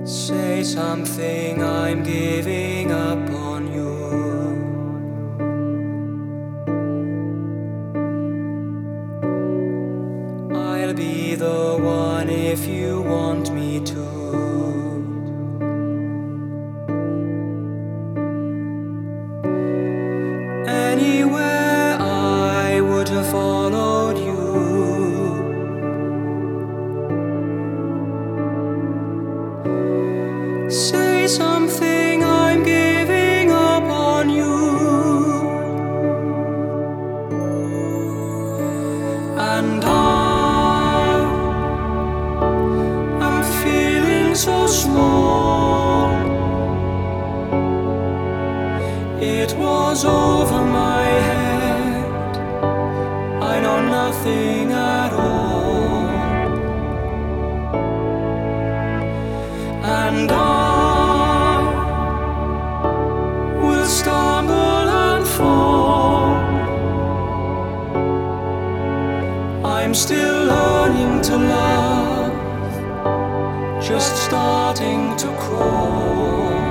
Say something, I'm giving up on you. I'll be the one if you want me to. Anywhere I would have followed you. Say something, I'm giving up on you. And I'm feeling so small. It was over my head. I know nothing at all. And I will stumble and fall. I'm still learning to love, just starting to crawl.